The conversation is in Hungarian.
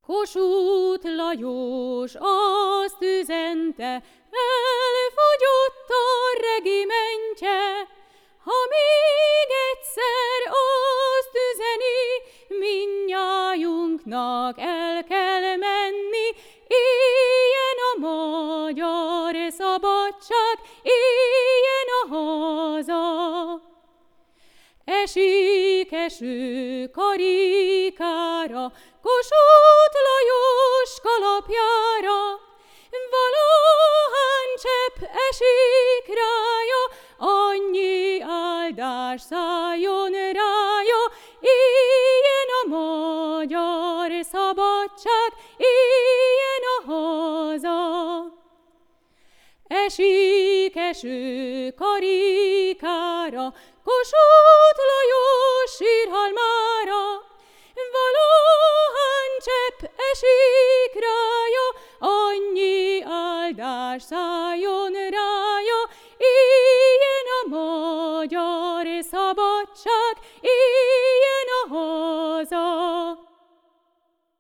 Kossuth Lajos azt üzente, elfogyott a regimentje. Ha még egyszer azt üzeni, mindnyájunknak el kell menni, éljen a magyar szabadság, éljen a haza. Esik eső karikára, Kossuth Lajos kalapjára, valahány csepp esik rája, annyi áldás szálljon rája, éljen a magyar szabadság, éljen a haza. Esik eső karikára, Kossuth Lajos sírhalmára, valahány csepp esik rája, annyi áldás szálljon